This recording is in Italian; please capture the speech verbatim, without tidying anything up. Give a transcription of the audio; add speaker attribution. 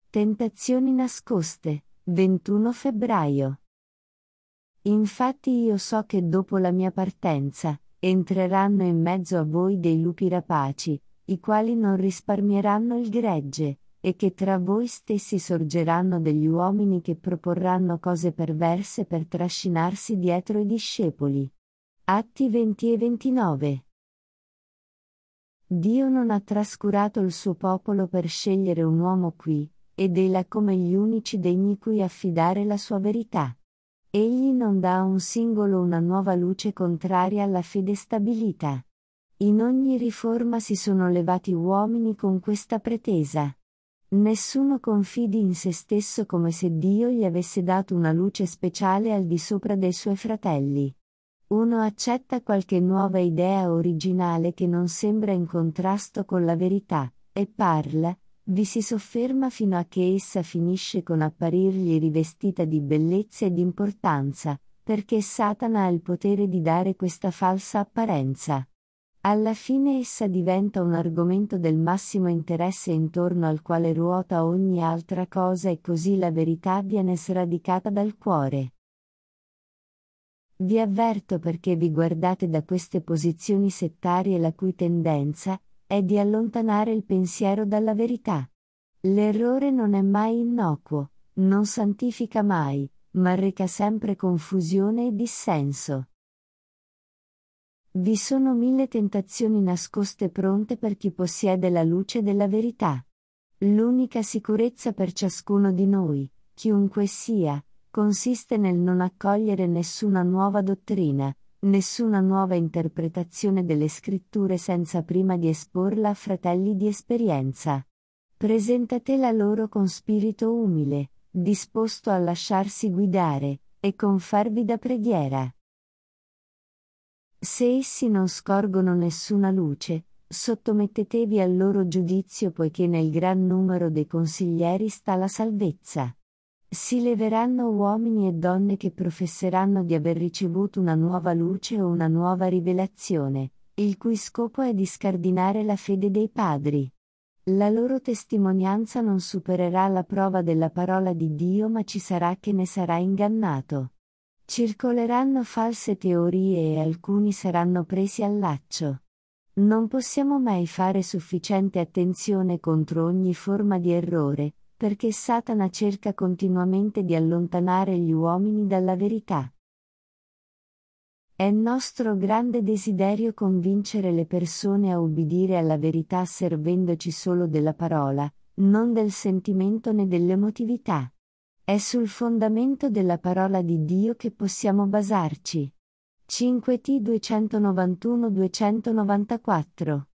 Speaker 1: Tentazioni nascoste, ventuno febbraio. Infatti io so che dopo la mia partenza, entreranno in mezzo a voi dei lupi rapaci, i quali non risparmieranno il gregge, e che tra voi stessi sorgeranno degli uomini che proporranno cose perverse per trascinarsi dietro i discepoli. Atti venti e ventinove. Dio non ha trascurato il suo popolo per scegliere un uomo qui, ed è là come gli unici degni cui affidare la sua verità. Egli non dà a un singolo una nuova luce contraria alla fede stabilita. In ogni riforma si sono levati uomini con questa pretesa. Nessuno confidi in se stesso come se Dio gli avesse dato una luce speciale al di sopra dei suoi fratelli. Uno accetta qualche nuova idea originale che non sembra in contrasto con la verità, e parla, vi si sofferma fino a che essa finisce con apparirgli rivestita di bellezza e di importanza, perché Satana ha il potere di dare questa falsa apparenza. Alla fine essa diventa un argomento del massimo interesse intorno al quale ruota ogni altra cosa e così la verità viene sradicata dal cuore. Vi avverto perché vi guardate da queste posizioni settarie la cui tendenza è di allontanare il pensiero dalla verità. L'errore non è mai innocuo, non santifica mai, ma reca sempre confusione e dissenso. Vi sono mille tentazioni nascoste pronte per chi possiede la luce della verità. L'unica sicurezza per ciascuno di noi, chiunque sia, consiste nel non accogliere nessuna nuova dottrina, nessuna nuova interpretazione delle scritture senza prima di esporla a fratelli di esperienza. Presentatela loro con spirito umile, disposto a lasciarsi guidare, e con fervida preghiera. Se essi non scorgono nessuna luce, sottomettetevi al loro giudizio poiché nel gran numero dei consiglieri sta la salvezza. Si leveranno uomini e donne che professeranno di aver ricevuto una nuova luce o una nuova rivelazione, il cui scopo è di scardinare la fede dei padri. La loro testimonianza non supererà la prova della parola di Dio ma ci sarà che ne sarà ingannato. Circoleranno false teorie e alcuni saranno presi al laccio. Non possiamo mai fare sufficiente attenzione contro ogni forma di errore, perché Satana cerca continuamente di allontanare gli uomini dalla verità. È nostro grande desiderio convincere le persone a ubbidire alla verità servendoci solo della parola, non del sentimento né dell'emotività. È sul fondamento della parola di Dio che possiamo basarci. cinque T duecentonovantuno duecentonovantaquattro